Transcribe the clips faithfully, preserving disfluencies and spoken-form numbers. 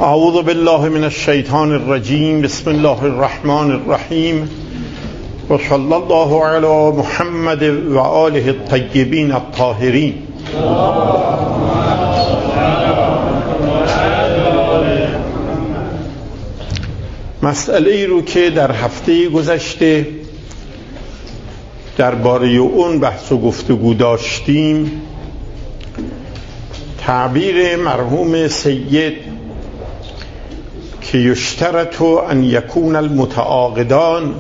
اعوذ بالله من الشیطان الرجیم. بسم الله الرحمن الرحیم و صلی الله علی محمد و آله الطیبین الطاهرین. مسئله ای رو که در هفته گذشته درباره اون بحث و گفتگو داشتیم، تعبیر مرحوم سید که یشترط ان یکون المتعاقدان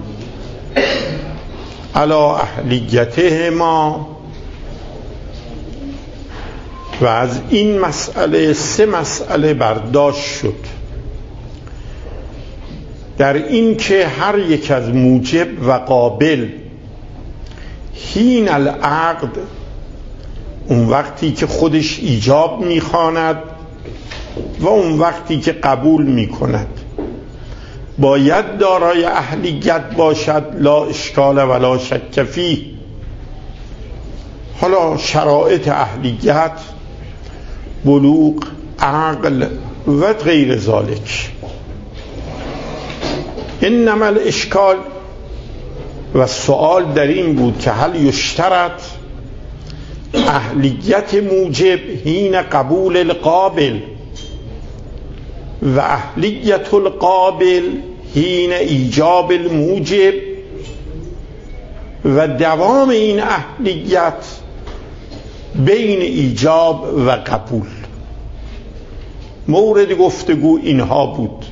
علی اهلیتهما، و از این مسئله سه مسئله برداشت شد. در این که هر یک از موجب و قابل حین العقد، اون وقتی که خودش ایجاب میخواند و اون وقتی که قبول میکند، باید دارای اهلیت باشد، لا اشکال ولا شک فیه. حالا شرایط اهلیت، بلوغ، عقل و غیر ذالک. انما الاشکال و سوال در این بود که هل یشترط اهلیت موجب حین قبول القابل و اهلیت القابل حین ایجاب الموجب، و دوام این اهلیت بین ایجاب و قبول. مورد گفتگو اینها بود.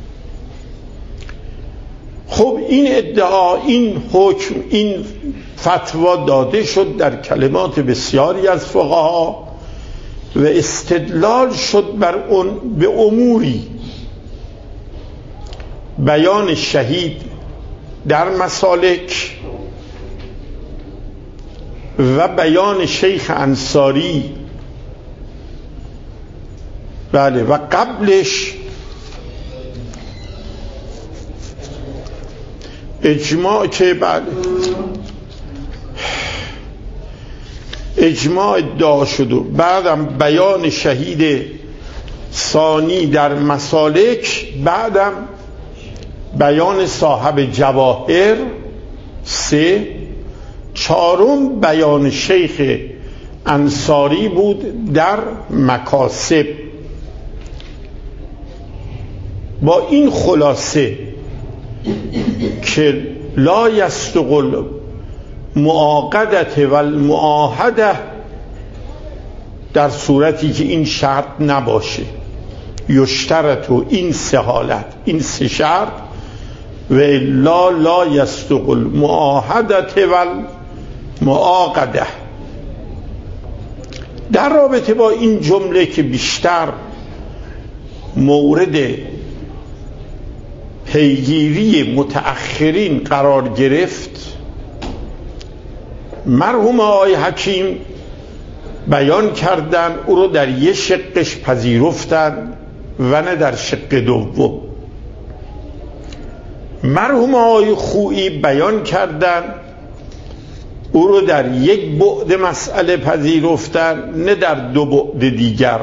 خب این ادعا، این حکم، این فتوا داده شد در کلمات بسیاری از فقها و استدلال شد بر اون به اموری: بیان شهید در مسالک و بیان شیخ انصاری، بله، و قبلش اجماع که بله اجماع ادعا شد، و بعدم بیان شهید ثانی در مسالک، بعدم بیان صاحب جواهر سه، چهارم بیان شیخ انصاری بود در مکاسب. با این خلاصه که لا یستقل معاقدت و المعاهده در صورتی که این شرط نباشه، یشترط و این سه حالت، این سه شرط، و لا لا یستقل معاهدت و المعاقده. در رابطه با این جمله که بیشتر مورد پیگیری متأخرین قرار گرفت، مرحوم آقای حکیم بیان کردن او رو در یک شقش پذیرفتن و نه در شق دوم. مرحوم آقای خویی بیان کردن او رو در یک بعد مسئله پذیرفتن، نه در دو بعد دیگر.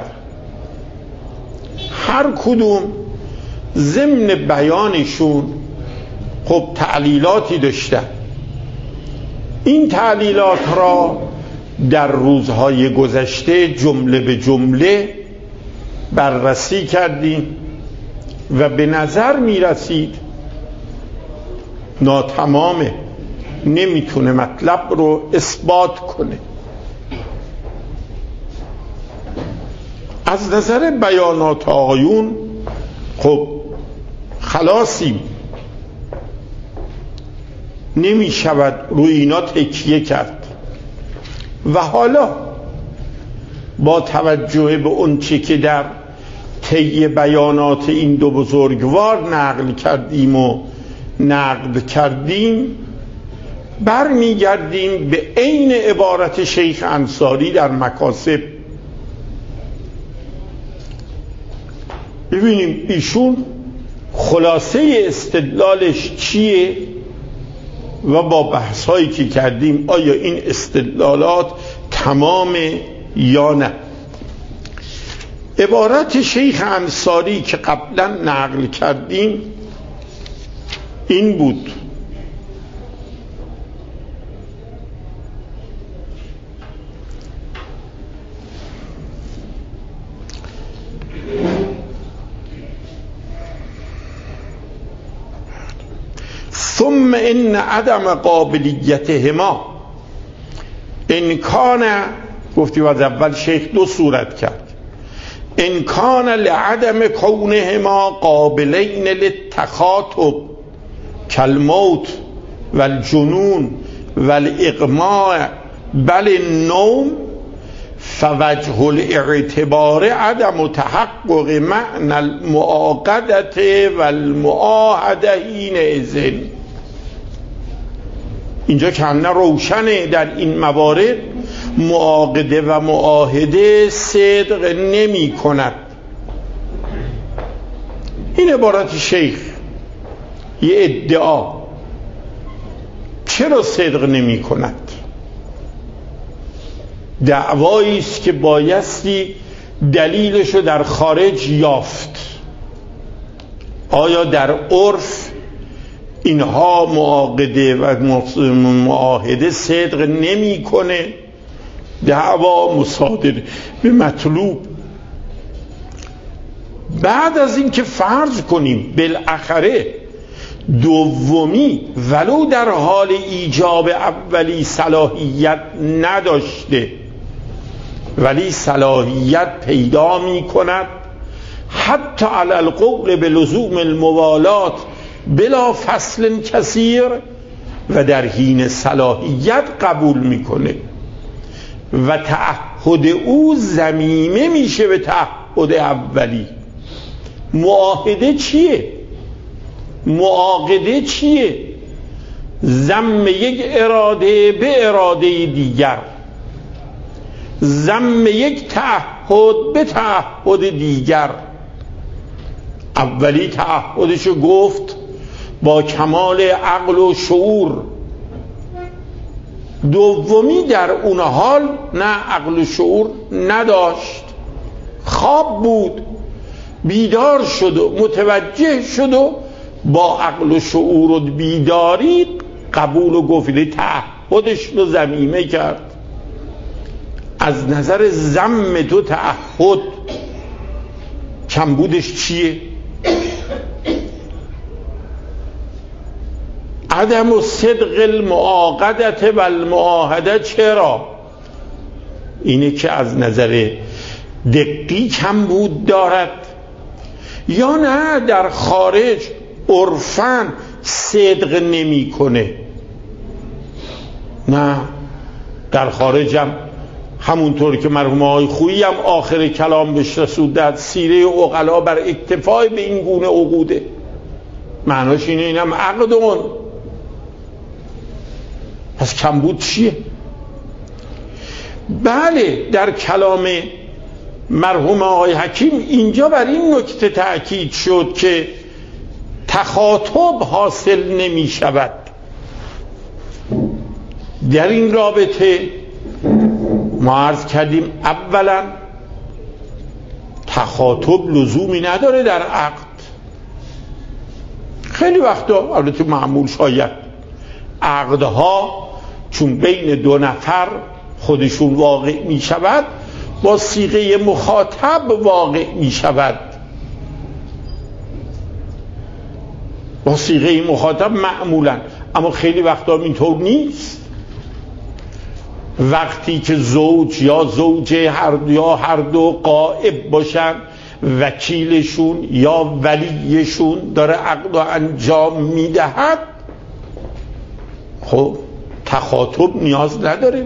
هر کدوم ضمن بیانشون خب تعلیلاتی داشتن. این تعلیلات را در روزهای گذشته جمله به جمله بررسی کردیم و به نظر می رسید ناتمامه، نمیتونه مطلب رو اثبات کنه. از نظر بیانات آقایون خب خلاصیم، نمی شود روی اینا تکیه کرد. و حالا با توجه به اون چه که در طی بیانات این دو بزرگوار نقل کردیم و نقد کردیم، برمیگردیم به عین عبارت شیخ انصاری در مکاسب. ببینیم ایشون خلاصه استدلالش چیه و با بحثایی که کردیم آیا این استدلالات تمامه یا نه. عبارت شیخ انصاری که قبلا نقل کردیم این بود: ثم ان عدم قابلیتهما ان کان، گفتیم از اول شیخ دو صورت کرد، ان کان لعدم کونهما قابلین للتخاطب کالموت والجنون والاغماء بل النوم فوجه الاعتبار عدم تحقق معنی المعاقدة والمعاهده حینئذ. اینجا کنه روشنه در این موارد معاقده و معاهده صدق نمی کند. این عبارت شیخ یه ادعا. چرا صدق نمی کند؟ دعوایی است که بایستی دلیلشو در خارج یافت. آیا در عرف اینها معاقده و معاهده صدق نمی کنه؟ دعوا مصادر به مطلوب. بعد از این که فرض کنیم بالاخره دومی ولو در حال ایجاب اولی صلاحیت نداشته ولی صلاحیت پیدا می کند، حتی علی القول به لزوم الموالات بلا فصل کثیر، و در حین صلاحیت قبول میکنه و تعهد او ضمیمه میشه به تعهد اولی. معاهده چیه؟ معاقده چیه؟ ضم یک اراده به اراده دیگر، ضم یک تعهد به تعهد دیگر. اولی تعهدشو گفت با کمال عقل و شعور، دومی در اون حال نه عقل و شعور نداشت، خواب بود، بیدار شد و متوجه شد و با عقل و شعور و بیداری قبول و گفته تعهدش رو ضمیمه کرد. از نظر ضم دو تعهد کمبودش چیه؟ عدم صدق المعاقدة و المعاهده. چرا؟ اینه که از نظر دقی کمبود دارد، یا نه در خارج عرفاً صدق نمی کنه؟ نه، در خارج هم همونطور که مرحوم آقای خویی هم آخر کلام بهش رسوندن، سیره عقلا بر اکتفای به این گونه عقوده. معناش اینه اینم عقدون. پس کمبود چیه؟ بله، در کلام مرحوم آقای حکیم اینجا بر این نکته تأکید شد که تخاطب حاصل نمی شود. در این رابطه ما عرض کردیم اولا تخاطب لزومی نداره در عقد. خیلی وقتا البته معمول شاید عقدها چون بین دو نفر خودشون واقع می شود با صیغه مخاطب واقع می شود، با صیغه مخاطب معمولا، اما خیلی وقتا اینطور نیست. وقتی که زوج یا زوجه هر یا هر دو غائب باشن، وکیلشون یا ولیشون داره عقد انجام میدهد، خب تخاطب نیاز نداره.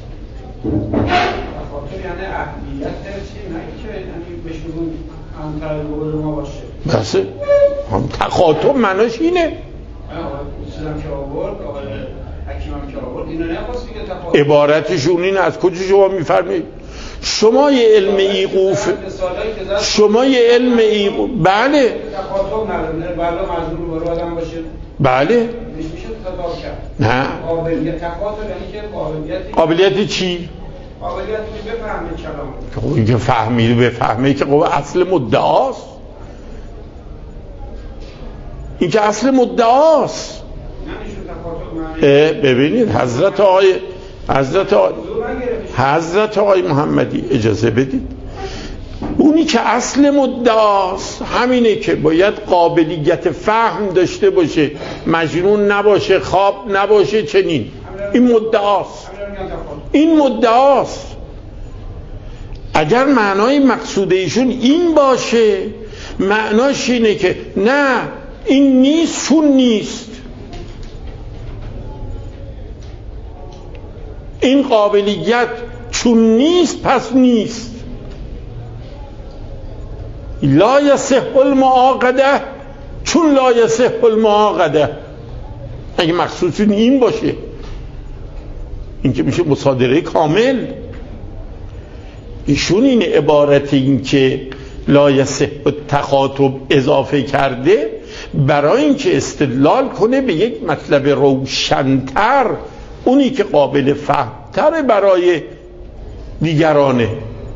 تخاطب یعنی اهلیت چی؟ نه که یعنی بهشون همتر قول ما باشه. بسه هم تخاطب معناش اینه. چیزم که آورد آقای حکیمم که آورد اینو نخواست دیگه تخاطب. عبارتشون این از کجا شما میفرمایید؟ شما یه علم ایقوف، شما یه علم ایقوف، بله تخاطب نداره، بلا مجبور رو آدم باشه، بله میشه تضاد کرد. نه قابلیت تخاطب یعنی که قابلیت قابلیت چی؟ قابلیت بفهمه کلام. خب این که فهمید بفهمه که خب اصل مدعاست، این که اصل مدعاست. ببینید حضرت آقای حضرت آقای حضرت آقای محمدی اجازه بدید، اونی که اصل مدعاست همینه که باید قابلیت فهم داشته باشه، مجنون نباشه، خواب نباشه، چنین. این مدعاست، این مدعاست. اگر معنای مقصود ایشون این باشه، معناش اینه که نه این نیست چون نیست، این قابلیت چون نیست پس نیست. لا یصح المعاقده چون لا یصح المعاقده. اگه مقصودشون این باشه، این که میشه مصادره کامل. ایشون این عبارت این که لا یصح التخاطب اضافه کرده برای اینکه استدلال کنه به یک مطلب روشن‌تر، اونی که قابل فهم‌تر برای دیگرانه.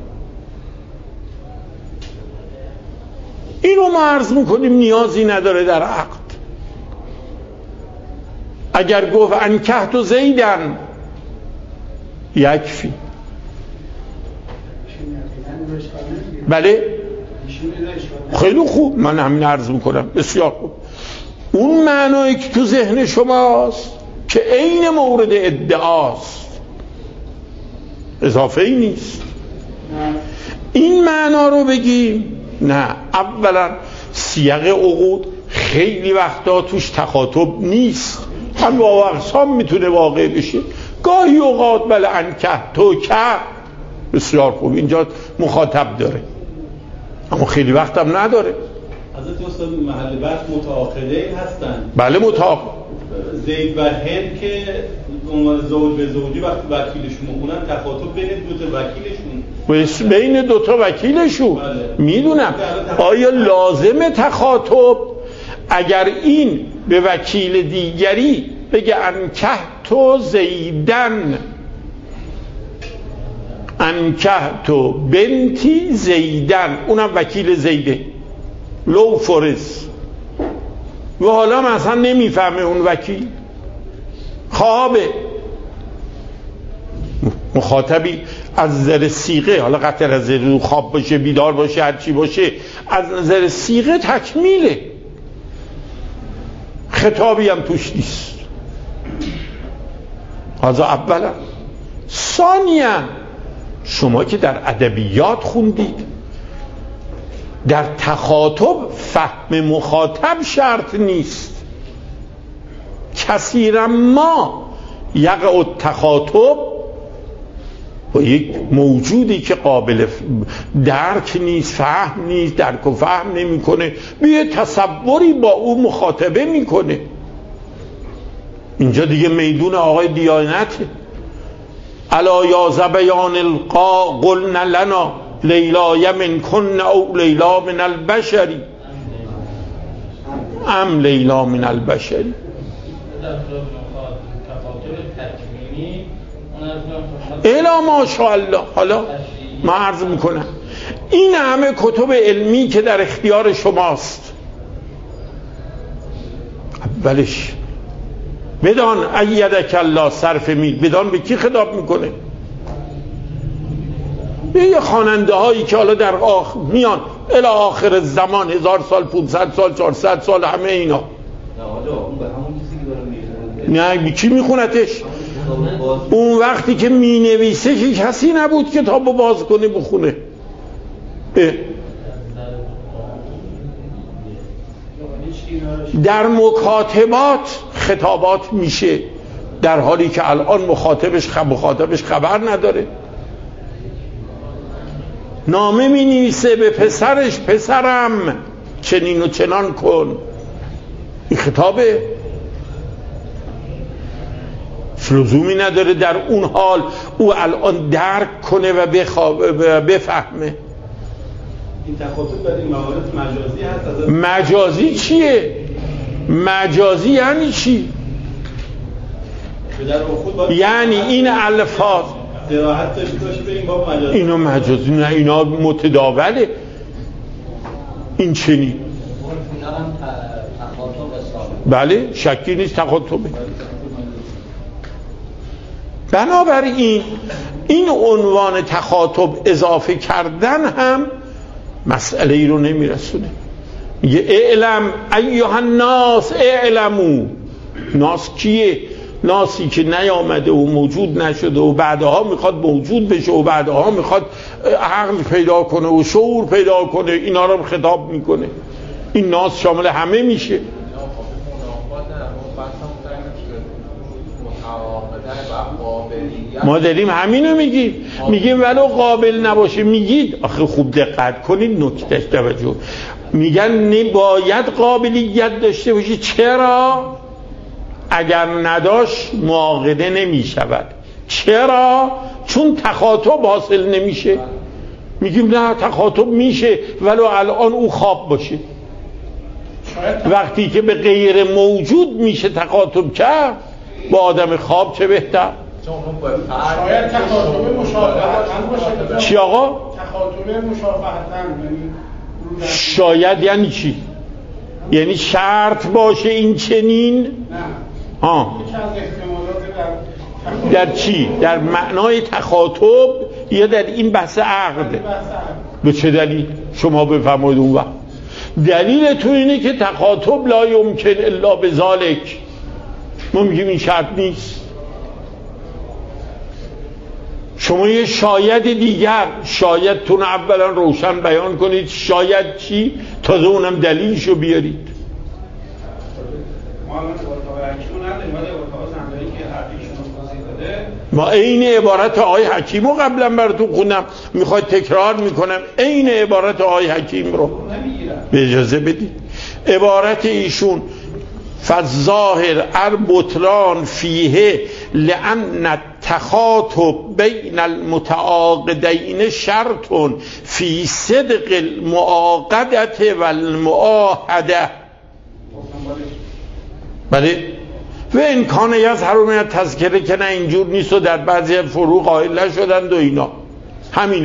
اینو ما عرض میکنیم نیازی نداره در عقد. اگر گفت انکحت زیدن یکفی، بله خیلی خوب، من همین عرض میکنم، بسیار خوب. اون معنایی که تو ذهن شماست که عین مورد ادعاست، اضافه ای نیست. این معنا رو بگیم نه. اولا سیاق عقود خیلی وقتا توش تخاطب نیست، هم با اقسام میتونه واقع بشه. گاهی اوقات بله انکحت تو که بسیار خوب اینجا مخاطب داره، اما خیلی وقت هم نداره. حضرت استاد محل بحث متعاقدین هستن. بله متعاقد. زید و هند که عنوان زوج به زوجی وقتی وکیلشون میخونن تخاطب بین دو تا وکیلشون، بین دو تا وکیلشون. بله. میدونم. آیا لازم تخاطب اگر این به وکیل دیگری بگه انکحت زیدن، انکحت بنتی زیدن، اونم وکیل زیده لو فرز، و حالا مثلا نمیفهمه اون وکیل، خوابه، مخاطبی از نظر صیغه، حالا قطع از نظر خواب باشه بیدار باشه هر چی باشه، از نظر صیغه تکمیله، خطابی هم توش نیست. حالا اولا. ثانیا شما که در ادبیات خوندید، در تخاطب فهم مخاطب شرط نیست. کثیرا ما یقع التخاطب با یک موجودی که قابل درک نیست، فهم نیست، درک و فهم نمیکنه، بیه تصوری با او مخاطبه میکنه. اینجا دیگه میدون آقای دیانته. الا یا زبیان القا قلنا لنا لیلا یمن کن او لیلا من البشری ام لیلا من البشری. الا ماشاءالله. حالا ما عرض میکنم این همه کتب علمی که در اختیار شماست، اولش بدان ایدک الله صرف میل، بدان به کی خطاب میکنه؟ به یه خواننده هایی که حالا در آخر میان الی آخر زمان، هزار سال، پونصد سال، چهارصد سال، همه اینا. نه به کی میخونتش؟ اون وقتی که مینویسه که کسی نبود کتابو باز کنه بخونه. در مکاتبات خطابات میشه، در حالی که الان مخاطبش خب مخاطبش خبر نداره. نامه می نویسه به پسرش، پسرم چنین و چنان کن. این خطابه، لزومی نداره در اون حال او الان درک کنه و بفهمه. این تخاطب در این موارد مجازی هست. مجازی چیه؟ مجازی یعنی چی؟ یعنی این الفاظ صراحت داشته باشه به این باب مجازی. اینا مجازی نه، اینا متداوله. این چنین بله شکی نیست تخاطبه. بنابراین این عنوان تخاطب اضافه کردن هم مسئله ای رو نمیرسونه. میگه اعلم ایها الناس اعلمو. ناس کیه؟ ناسی که نیامده و موجود نشده و بعدها میخواد موجود بشه و بعدها میخواد عقل پیدا کنه و شعور پیدا کنه، اینا رو خطاب میکنه. این ناس شامل همه میشه. ما داریم همینو میگیم، میگیم ولو قابل نباشه. میگید آخه خوب دقت کنید نکتهش توجه، میگن نباید قابلیت داشته باشه. چرا؟ اگر نداشت معاقده نمیشود. چرا؟ چون تخاطب حاصل نمیشه. میگیم نه تخاطب میشه ولو الان او خواب باشه. وقتی که به غیر موجود میشه تخاطب کرد، با آدم خواب چه بهتر. شاید تخاطب مشافهتن باشه. چی آقا؟ تخاطب مشافهتن شاید یعنی چی؟ یعنی شرط باشه این چنین؟ نه ها. یکی از احتمالات در در چی؟ در معنای تخاطب یا در این بحث عقد؟ به چه دلیل؟ شما بفرمایید اون وقت. دلیل تو اینه که تخاطب لا یمکن الا بذالک. ما میگیم این شرط نیست. شما یه شاید دیگر، شایدتون اولا روشن بیان کنید. شاید چی؟ تازه اونم دلیلشو بیارید. ما الان ارتباط حکیمو نداریم، ولی ارتباط زندانی که حرفیشون توضیح داده. ما عین عبارت آقای حکیمو قبلا براتون خوندم، میخواید تکرار میکنم عین عبارت آقای حکیم رو به اجازه بدید. عبارت ایشون فالظاهر البطلان فیه لأن التخاطب بین المتعاقدین شرط فی صدق المعاقدة والمعاهده. بله و امکان یظهر من التذکره که نه اینجور نیست و در بعضی فروع قائل نشدند و اینا. همینه.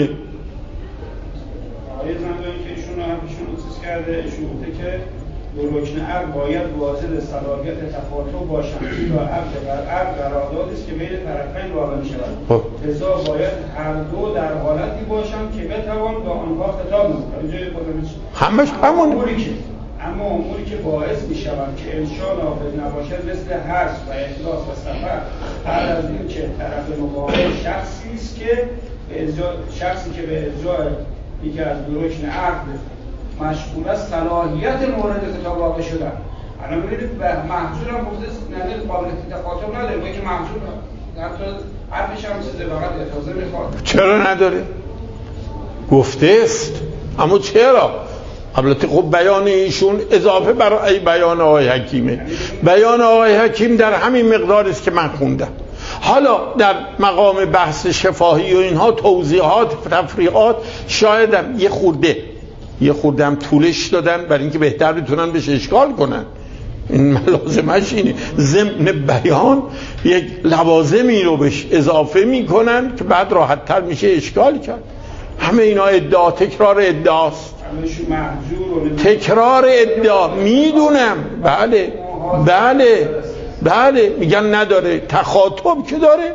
آیه زندانی که ایشون همشون چیز کرده، ایشون گفته که دو رکن عقد باید واجد صلاحیت تخاطب باشند تا عقد بر عقد قراردادی است که بین طرفین واقع می‌شود. لذا باید هر دو در حالتی باشند که بتوان با آنها خطاب نمود. اینجا همش همون اموری که اما اموری که باعث می‌شود که انشاء نافذ نباشد مثل حج و اخلاص و سفر، هر از این که طرف مقابل شخصی است که به اجرا شخصی که به اجرای یکی از دو رکن عقد مشغول است صلاحیت مورد خطاب واقع شدن. الان ببینید محجور هم گفته نداره، قابلیت تخاطب نداره، ما که محجور حتی حرفش هم چیزه فقط اجازه میخواد. چرا نداره؟ گفته است. اما چرا؟ البته خب بیان ایشون اضافه بر بیان آقای حکیمه. بیان آقای حکیم در همین مقدار است که من خوندم. حالا در مقام بحث شفاهی و اینها توضیحات تفریعات شایدم یه خورده یه خورده هم طولش دادن برای اینکه بهتر بتونن بهش اشکال کنن. این ملازمش اینه، ضمن بیان یک لوازمی رو بهش اضافه میکنن که بعد راحت تر میشه اشکال کرد. همه اینا ادعا تکرار ادعاست، تکرار ادعا. میدونم بله بله بله میگن نداره. تخاطب که داره.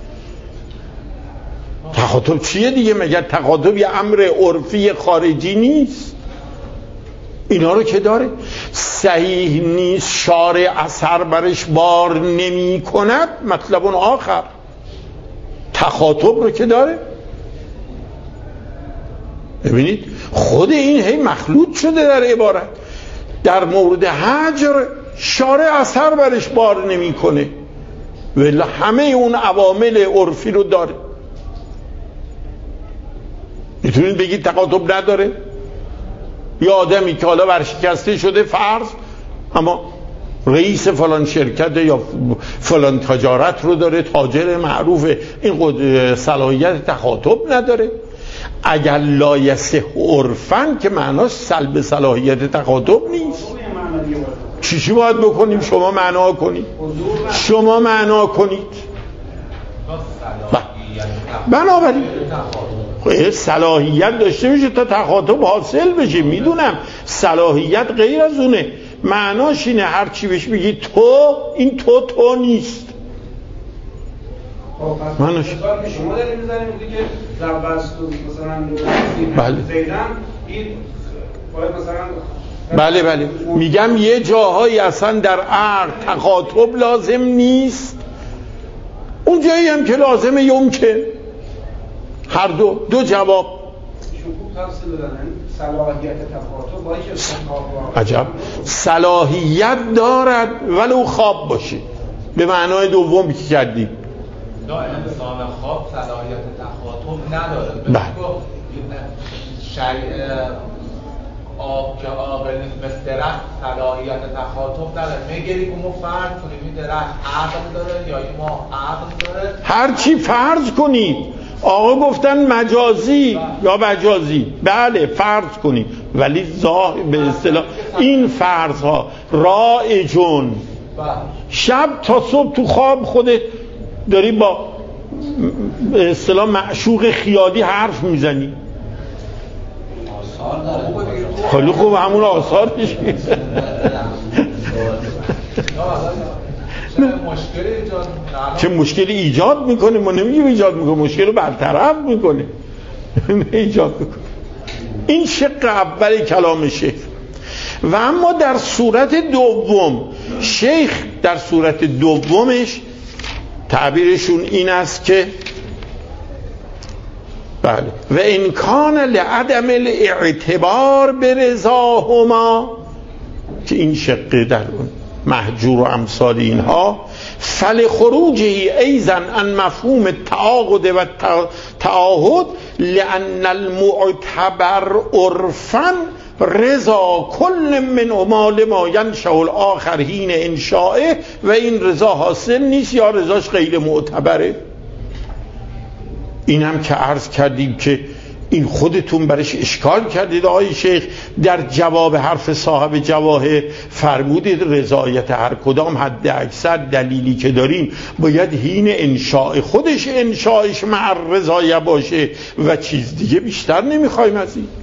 تخاطب چیه دیگه؟ مگر تخاطب یه امر عرفی خارجی نیست؟ اینا رو که داره. صحیح نیست شارع اثر برش بار نمی کند، مطلب اون آخر. تخاطب رو که داره. ببینید خود این هی مخلوط شده در عبارت. در مورد هجر شارع اثر برش بار نمی کنه ولی همه اون عوامل عرفی رو داره. میتونید بگید تخاطب نداره؟ یا آدمی که حالا ورشکسته شده فرض، اما رئیس فلان شرکت یا فلان تجارت رو داره، تاجر معروفه، این صلاحیت تخاطب نداره؟ اگر لا یصح عرفاً که معناش سلب صلاحیت تخاطب نیست. چی چی باید بکنیم؟ شما معنا کنید. شما معنا کنید. بنابراین صلاحیت داشته میشه تا تخاطب حاصل بشه. میدونم صلاحیت غیر از اونه، معناش اینه هر چی بهش بگی تو، این تو تو نیست. خب معناش شما دارید می‌ذارید میگه که زبست مثلا زیدن این باید مثلا بله بله میگم یه جاهایی اصلا در عقل تخاطب لازم نیست، اون جایی هم که لازمه یمکن، هر دو دو جواب. صلاحیت تخاطب با اینکه عجب صلاحیت دارد ولو خواب باشه، به معنای دومی که کردیم. نه انسان خواب صلاحیت تخاطب نداره. بله شریع آب که عاقل نیست مثل درخت صلاحیت تخاطب نداره. میگیری که ما فرض کنیم این درخت عقل داره یا این ما عقل داره، هر چی فرض کنید. آقا گفتن مجازی یا مجازی، بله فرض کنید، ولی ظاهر به اصطلاح این فرض ها رائجون. شب تا صبح تو خواب خودت داری با به اصطلاح معشوق خیالی حرف میزنی، خیلی خوب همون آثار میشه. چه مشکلی ایجاد میکنه؟ ما نمیگیم ایجاد میکنه، مشکل رو برطرف میکنه، ایجاد میکنه. این شق اول کلام شیخ. و اما در صورت دوم، شیخ در صورت دومش تعبیرشون این است که بله و امکان لعدم الاعتبار برضاهما، که این شقه در اون محجور و امثال اینها، فل خروجه ایضا عن مفهوم التعاقد و تعاهد لان المعتبر عرفا رضا کل منهما لما ینشأ الاخر حین انشائه، و این رضا حاصل نیست یا رضاش غیر معتبره. این هم که عرض کردیم که این خودتون برش اشکال کردید. آقای شیخ در جواب حرف صاحب جواهر فرمودید رضایت هر کدام حد اکثر دلیلی که داریم باید حین انشاء خودش انشاءش مع رضایت باشه و چیز دیگه بیشتر نمیخوایم از این.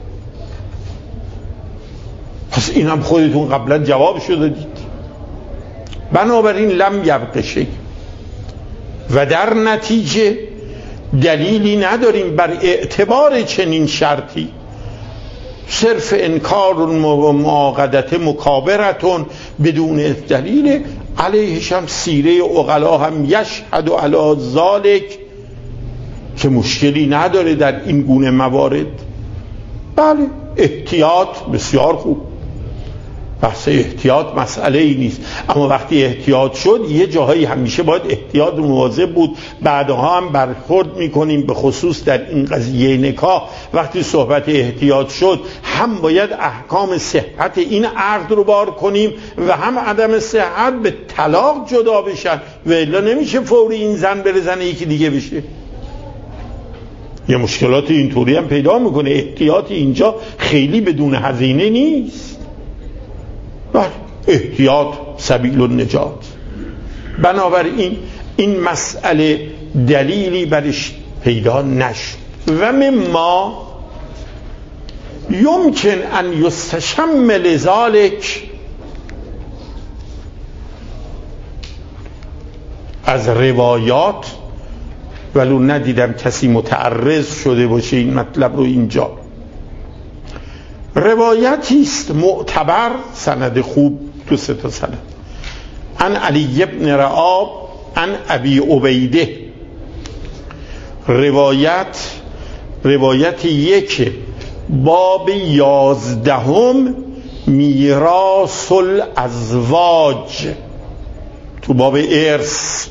پس این هم خودتون قبلا جواب شده دید. بنابراین لم یبق شیء، و در نتیجه دلیلی نداریم بر اعتبار چنین شرطی. صرف انکار و معاقدت مکابرتون بدون دلیل، علیهش هم سیره عقلا هم یشهد علی ذالک که مشکلی نداره در این گونه موارد. بله احتیاط بسیار خوب، بحث احتیاط مسئله ای نیست، اما وقتی احتیاط شد یه جاهایی همیشه باید احتیاط مواظب بود. بعدها هم برخورد میکنیم به خصوص در این قضیه نکاح، وقتی صحبت احتیاط شد هم باید احکام صحت این عقد رو بار کنیم و هم عدم صحت به طلاق جدا بشن، و الا نمیشه فوری این زن بره زن یکی دیگه بشه. یه مشکلات اینطوری هم پیدا میکنه. احتیاط اینجا خیلی بدون هزینه نیست، احتیاط سبیل النجات. بنابراین این مسئله دلیلی برش پیدا نشد. و مما یمکن ان یستشم لذالک، از روایات، ولو ندیدم کسی متعرض شده باشه این مطلب رو اینجا، روایتی است معتبر، سند خوب، دو سه تا سند، عن علی بن رعاب عن ابی عبیده. روایت روایت یک باب یازدهم میراث الازواج، تو باب ارث.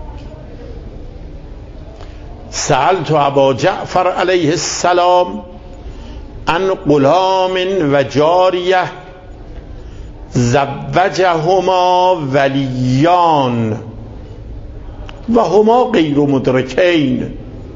سألت ابا جعفر علیه السلام عن غلام و جاریه زوجهما ولیان و هما غیر مدرکین.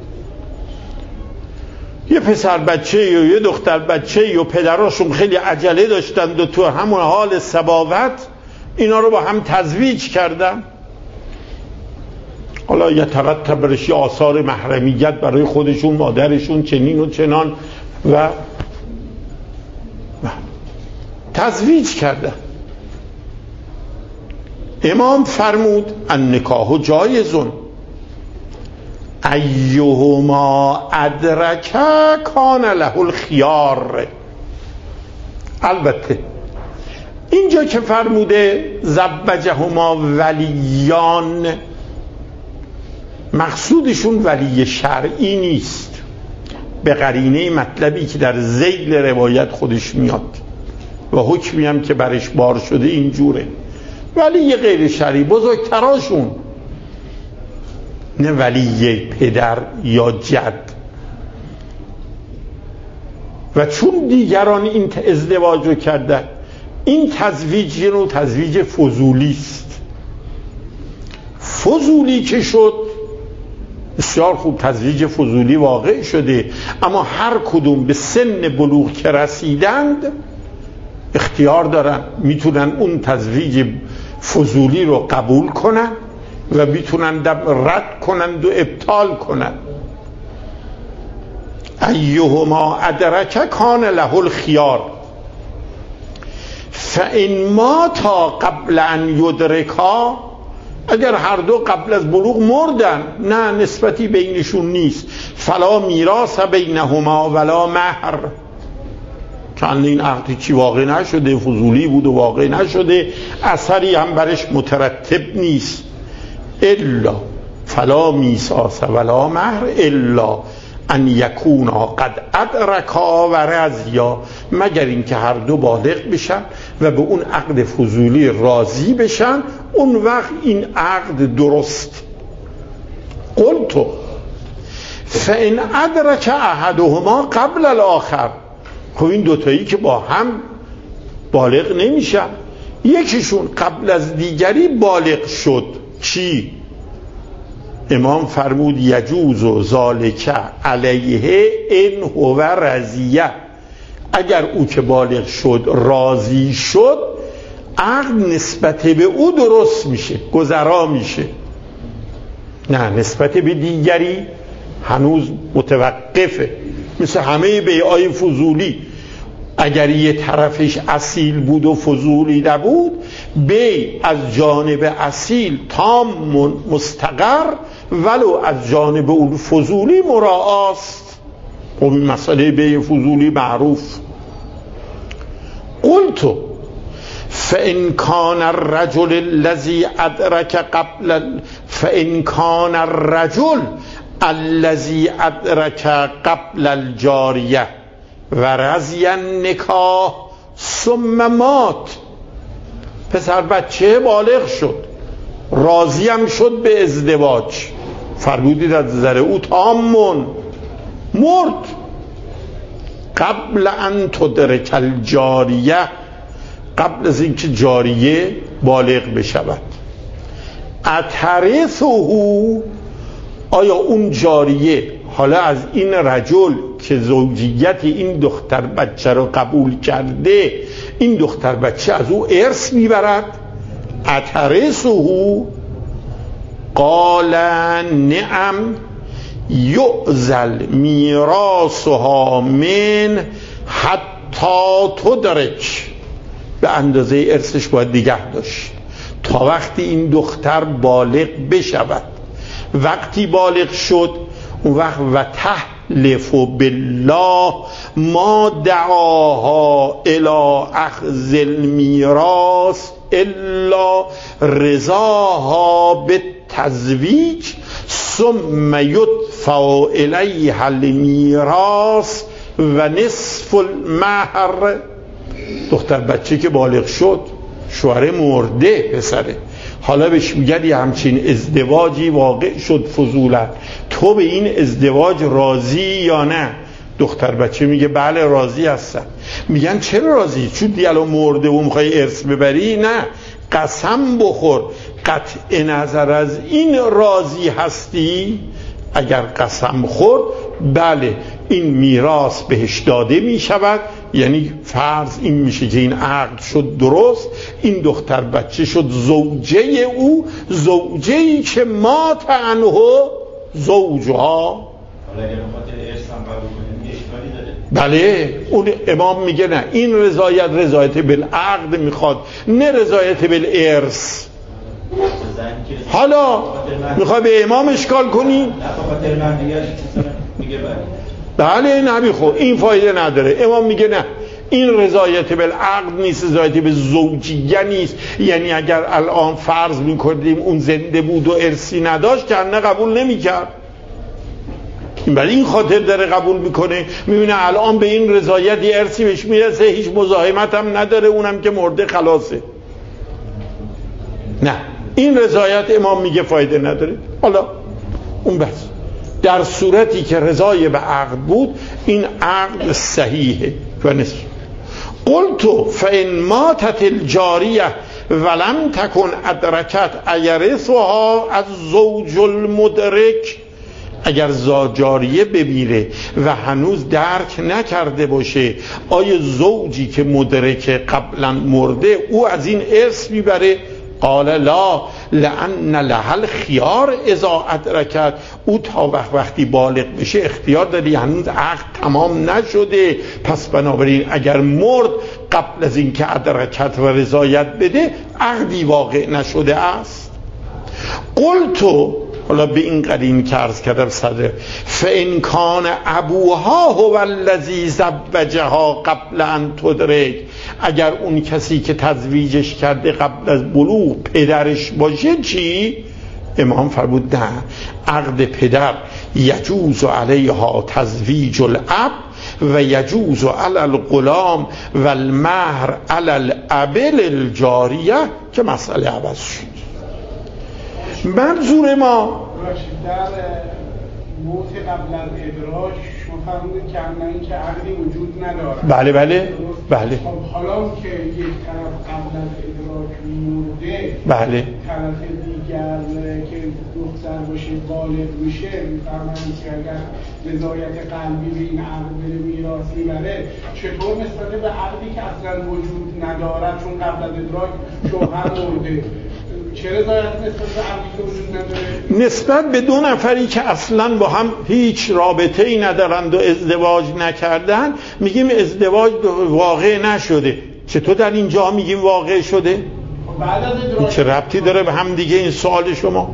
یه پسر بچه و یه دختر بچه و پدراشون خیلی عجله داشتند و تو همون حال صباوت اینا رو با هم تزویج کردن. حالا یترتب برش آثار محرمیت برای خودشون، مادرشون، چنین و چنان و تزویج کردن. امام فرمود النکاح جایزون ایهما ادرک کان له الخیار. البته اینجا که فرموده زوجهما ولیان، مقصودشون ولی شرعی نیست، به قرینه مطلبی که در ذیل روایت خودش میاد و حکمی هم که برش بار شده اینجوره، ولی غیر شرعی بزرگتراشون، نه ولی پدر یا جد. و چون دیگران این ازدواج رو کردن، این تزویج یه نوع تزویج فضولی است. فضولی که شد بسیار خوب، تزویج فضولی واقع شده، اما هر کدوم به سن بلوغ که رسیدند اختیار دارن، میتونن اون تزویج فضولی رو قبول کنن و میتونن رد کنند و ابطال کنند. ایهما ادرک کان له الخیار فان ماتا قبل ان یدرکا، اگر هر دو قبل از بلوغ مردن، نه نسبتی بینشون نیست، فلا میراث بینهما ولا مهر، چون این عقدی چی واقع نشده، فضولی بود و واقع نشده، اثری هم برش مترتب نیست. الا فلا میراث ولا مهر الا ان یکونا قد ادرکا و رضیا، مگر اینکه هر دو بالغ بشن و به اون عقد فضولی راضی بشن، اون وقت این عقد درست. قلتو فان ادرک احدهما قبل الاخر، خب این دوتایی که با هم بالغ نمیشن، یکیشون قبل از دیگری بالغ شد، چی؟ امام فرمود یجوز و ذالک علیه ان هو رضیه، اگر او که بالغ شد راضی شد، عقد نسبت به او درست میشه، گذرا میشه. نه نسبت به دیگری هنوز متوقفه، مثل همه بیعای فضولی، اگر یه طرفش اصیل بود و فضولی نبود، بی از جانب اصیل تام مستقر، ولو از جانب اون فضولی مراعاست. خب این مسئله بی فضولی معروف. قلتو فان کان الرجل الذي ادرك قبل فان کان الرجل الذي ادرك قبل الجاریه و رضی النکاح ثم مات، پسر بچه بالغ شد، راضی هم شد به ازدواج، فرمودید از نظر او تامون، مرد قبل ان تدرک الجاریه، قبل از اینکه جاریه بالغ بشود. اترثه، آیا اون جاریه حالا از این رجل که زوجیت این دختر بچه رو قبول کرده، این دختر بچه از او ارث میبرد؟ اترثه قال نعم یعزل میراثها من حتی تدرک، به اندازه ارثش باید نگه داشت تا وقتی این دختر بالغ بشود. وقتی بالغ شد، اون وقت و تحلف بالله ما دعاها الى اخذ المیراث الا رضاها بالتزویج ثم یدفع الیها المیراث و نصف المهر. دختر بچه که بالغ شد، شوهر مرده پسره، حالا بهش میگن یه همچین ازدواجی واقع شد فضولا، تو به این ازدواج راضی یا نه؟ دختر بچه میگه بله راضی هستم. میگن چرا راضی؟ چون دیالو مرده و میخوای ارث ببری؟ نه، قسم بخور قطع نظر از این راضی هستی. اگر قسم خورد، بله این میراث بهش داده می شود، یعنی فرض این میشه که این عقد شد درست، این دختر بچه شد زوجه او، زوجه‌ای که مات عنه زوجها. بله اون امام میگه نه، این رضایت رضایت بالعقد میخواد، نه رضایت بالارث. حالا میخوای به امام اشکال کنی؟ بله نبی خب این فایده نداره. امام میگه نه، این رضایت بالعقد نیست، رضایت به زوجیه نیست. یعنی اگر الان فرض میکردیم اون زنده بود و ارثی نداشت که نه قبول نمیکرد، این برای این خاطر داره قبول میکنه، میبینه الان به این رضایتی ارثی بهش میرسه، هیچ مزاحمت هم نداره، اونم که مرده خلاصه. نه، این رضایت امام میگه فایده نداره. حالا اون بس در صورتی که رضای به عقد بود، این عقد صحیحه و نصف. قلتو فإن ماتت الجاریه ولم تکن ادرکت ایرثها از زوج المدرک، اگر جاریه بمیره و هنوز درک نکرده باشه آیا زوجی که مدرک قبلا مرده او از این ارث میبره؟ قال لا لأن لها الخيار اذا ادرکت، او تا وقت وقتی بالغ بشه اختیار داری، هنوز عقد تمام نشده، پس بنابراین اگر مرد قبل از اینکه ادرکت و رضایت بده عقدی واقع نشده است. قلتو، حالا به این قرین که عرض کردم صدر، فإن کان ابوها هو الذی زوجها قبل ان تدرک، اگر اون کسی که تزویجش کرده قبل از بلوغ پدرش باشه چی؟ امام فرمود نه، عقد پدر یجوز علیها تزویج الاب و یجوز علی الغلام و المهر علی الابل الجاریه که مسئله عوض شد. منظور ما در موت قبل از ادراک شما فرمودید که همین که عقدی وجود نداره. بله بله بله. خب حالا که یک طرف قبل از ادراک مرده، بله، طرف دیگر که دختر باشه بالغ میشه، میفرمایند که اگر رضایت قلبی به این عقد بره میراث میبره، چطور نسبت به عقدی که اصلا وجود ندارد چون قبل از ادراک شوهر مرده، چه رضایت نسبت به عقدی که وجود نداره؟ نسبت به دو نفری که اصلا با هم هیچ رابطه ای ندارند و ازدواج نکردن میگیم ازدواج واقع نشده. چطور در اینجا میگیم واقع شده؟ بعد از ادراک چه ربطی داره به هم دیگه این سوال شما؟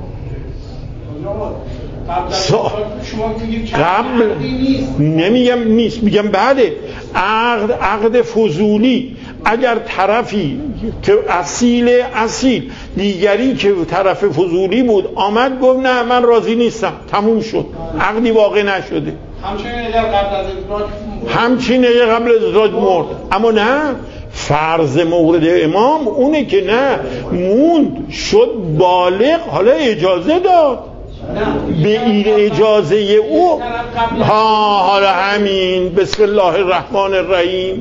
قبل از سا... شما میگید قبل نیست. نمیگم نیست، میگم بعده. عقد عقد فضولی، اگر طرفی که اصیل اصیل دیگری که طرف فضولی بود آمد گفت نه من راضی نیستم، تموم شد، عقدی واقع نشده. همچنین اگر قبل از ادراک همچنین اگر قبل از ادراک مرد. اما نه، فرض مورد امام اونه که نه، موند شد بالغ، حالا اجازه داد به این اجازه او. ها حالا همین بسم الله الرحمن الرحیم،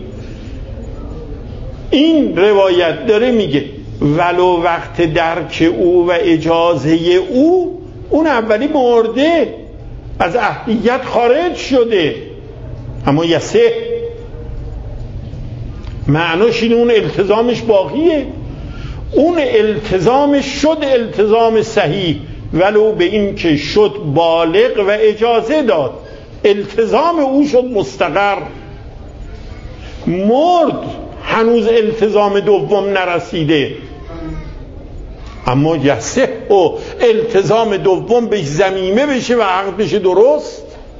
این روایت داره میگه ولو وقت درک او و اجازه او، اون اولی مرده از اهلیت خارج شده، اما یسه معناش اینه اون التزامش باقیه، اون التزامش شد التزام صحیح ولو به این که شد بالغ و اجازه داد، التزام او شد مستقر. مرد هنوز التزام دوم نرسیده، اما یسه و التزام دوم به ضمیمه بشه و عقد بشه درست.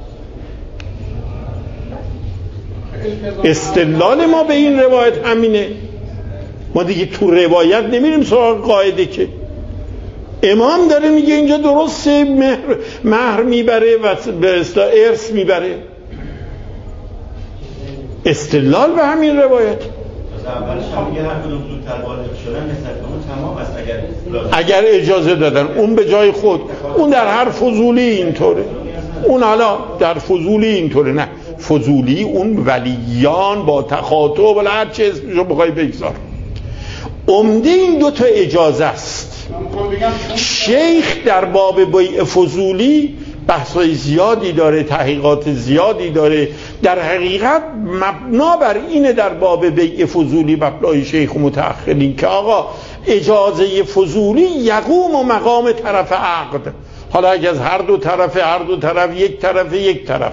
استدلال ما به این روایت همینه، ما دیگه تو روایت نمیریم سراغ قاعده که امام داره میگه اینجا درسته، مهر, مهر میبره و به اصطلاح ارث میبره، استدلال به همین روایت. اگر اجازه دادن اون به جای خود، اون در هر فضولی اینطوره، اون حالا در فضولی اینطوره، نه فضولی اون ولیان با تخاطب ولی هر چه اسمشو بخوای بگذار. عمده این دو تا اجازه است. شیخ در باب بیع فضولی بحث‌های زیادی داره، تحقیقات زیادی داره. در حقیقت مبنا بر اینه در باب بیع فضولی مبنای شیخ متأخرین که آقا اجازه فضولی یقوم و مقام طرف عقد. حالا اگه از هر دو طرف هر دو طرف یک طرف یک طرف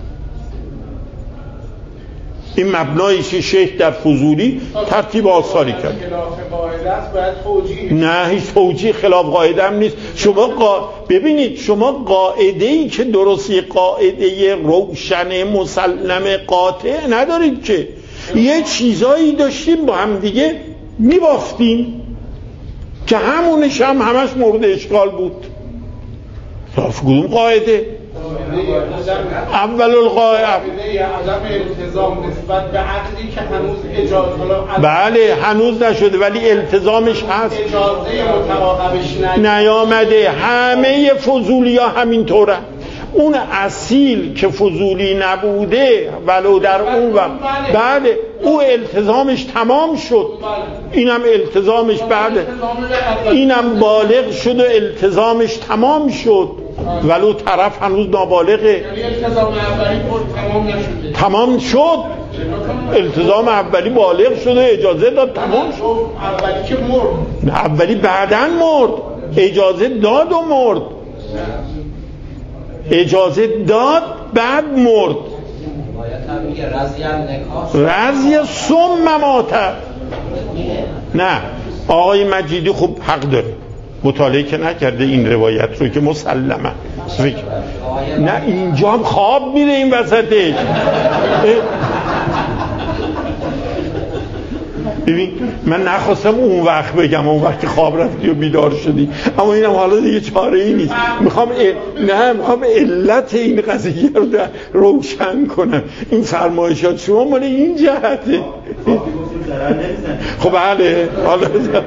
این مبنای شیخ در فضولی ترتیب آثاری کرد. خلاف قاعده است باید توجیه. نه هیچ توجیه خلاف قاعده هم نیست. شما قا... ببینید شما قاعده ای که درستی قاعده روشن مسلم قاطع ندارید که یه چیزایی داشتیم با هم دیگه میباختیم که همونش هم همش مورد اشکال بود. خلاف کدوم قاعده؟ اول القاعده عدم التزام نسبت به عقدی که هنوز اجازه بله هنوز نشده ولی التزامش هست، اجازه متعاقبش نیامده. همه فضولی ها همین طوره. اون اصیل که فضولی نبوده ولو در اون وقت بله او التزامش تمام شد، اینم التزامش بله اینم بالغ شد و التزامش تمام شد ولو طرف هنوز نابالغه. یعنی التزام اولی تمام نشده، تمام شد التزام اولی بالغ شد و اجازه داد تمام شد. اولی که مرد، اولی بعداً مرد، اجازه داد و مرد، اجازه داد بعد مرد. رضی ثم مات. نه آقای مجیدی خوب حق داره، مطالعه که نکرده این روایت رو که مسلمه. نه اینجا هم خواب میره این وسطش. ببین من نخواستم اون وقت بگم، اون وقت که خواب رفتی و بیدار شدی، اما اینم حالا دیگه چاره ای نیست. میخوام ال... نه میخوام علت این قضیه رو روشن کنم. این فرمایشات شما مال این جهته. خب بله حالا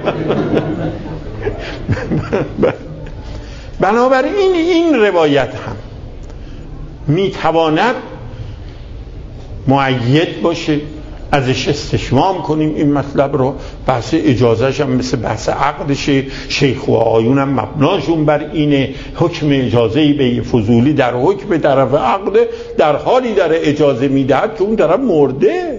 بنابراین این روایت هم میتواند مؤید باشه، ازش استشمام کنیم این مطلب رو. بحث اجازهش هم مثل بحث عقدشه، شیخ و آیون هم مبناشون بر اینه. حکم اجازهی به فضولی در حکم طرف عقد در حالی در اجازه میدهد که اون طرف مرده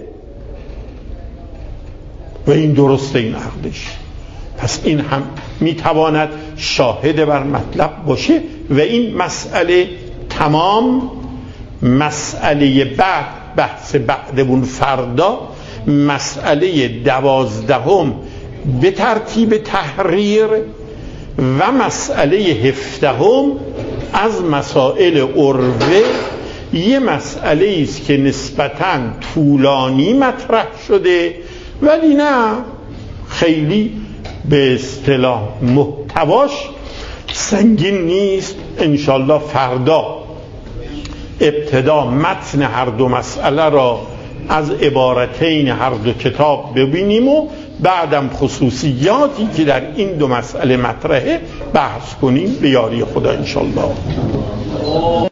و این درسته این عقدش. پس این هم میتواند شاهد بر مطلب باشه و این مسئله تمام. مسئله بعد بحث بعدمون فردا مسئله دوازدهم به ترتیب تحریر و مسئله هفدهم از مسائل عروه یه مسئله است که نسبتاً طولانی مطرح شده ولی نه خیلی به اصطلاح محتواش سنگین نیست. انشالله فردا ابتدا متن هر دو مسئله را از عبارتین هر دو کتاب ببینیم و بعدم خصوصیاتی که در این دو مسئله مطرحه بحث کنیم به یاری خدا انشالله.